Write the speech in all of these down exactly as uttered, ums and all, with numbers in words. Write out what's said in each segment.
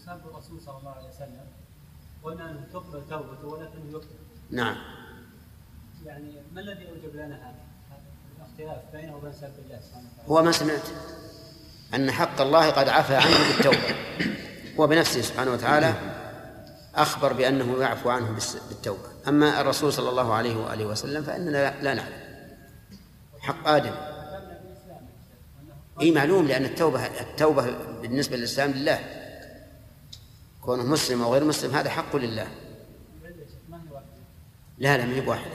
سب الرسول صلى الله عليه وسلم قلنا أنه تقبل توبته ولكنه يقبل. نعم. يعني ما الذي أوجب لنا هذا الاختلاف بينه وبين سب الله سبحانه وتعالى؟ هو ما سمعت أن حق الله قد عفى عنه بالتوبة، هو بنفسه سبحانه وتعالى أخبر بأنه يعفو عنه بالتوبة. أما الرسول صلى الله عليه وآله وسلم فإننا لا نعلم. حق آدم أي معلوم، لأن التوبة التوبة بالنسبة للإسلام لله، كونه مسلم أو غير مسلم هذا حق لله. لا لا ما هي بواحدة.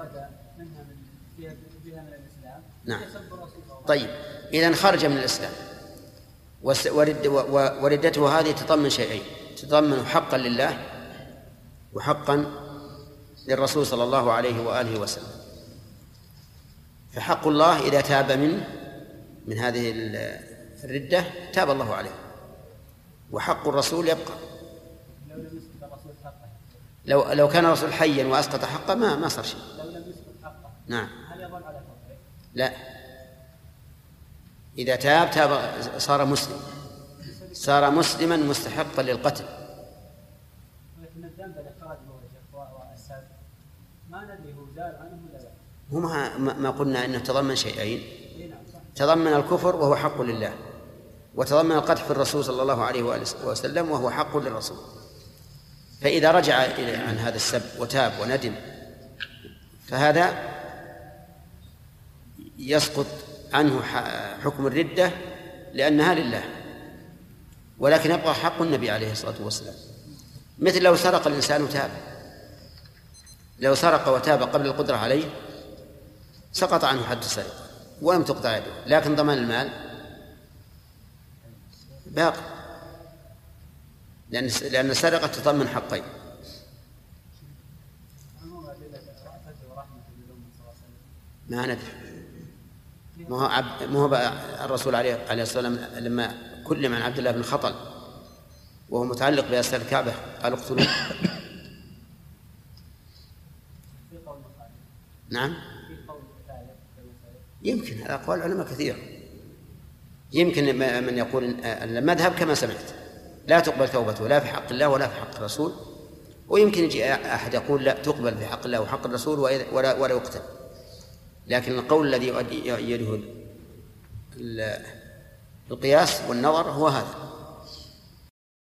نعم. طيب إذن خرج من الإسلام ورد وردته هذه تضمن شيئين، تضمن حقا لله وحقا للرسول صلى الله عليه وآله وسلم. فحق الله إذا تاب منه من هذه الردة تاب الله عليه، وحق الرسول يبقى. لو لو كان الرسول حيا وأسقط حقه ما ما صار شيء. نعم. لا، إذا تاب تاب صار مسلم، صار مسلما مستحقا للقتل. ولكن الذنب الذي خرج هو السبب ما ندري هو زال عنه ولا لا. هو ما, ما قلنا انه تضمن شيئين، تضمن الكفر وهو حق لله، وتضمن القدح في الرسول صلى الله عليه وآله وسلم وهو حق للرسول. فإذا رجع عن هذا السب وتاب وندم فهذا يسقط عنه حكم الردة لأنها لله، ولكن يبقى حق النبي عليه الصلاة والسلام. مثل لو سرق الإنسان وتاب، لو سرق وتاب قبل القدرة عليه سقط عنه حد السرقة ولم تقطع يده، لكن ضمان المال باقي، لأن لأن السرقة تضمن حقين. ما ندري، ما هو عبد ما هو الرسول عليه عليه الصلاة والسلام لما كلم عن عبد الله بن خطل وهو متعلق بأسر الكعبة قال اقتلوه. نعم يمكن، هذا أقوال العلماء كثير. يمكن من يقول المذهب كما سمعت لا تقبل توبته لا في حق الله ولا في حق الرسول، ويمكن يجي أحد يقول لا تقبل في حق الله وحق الرسول ولا ولا يقتل. لكن القول الذي يؤيده القياس والنظر هو هذا.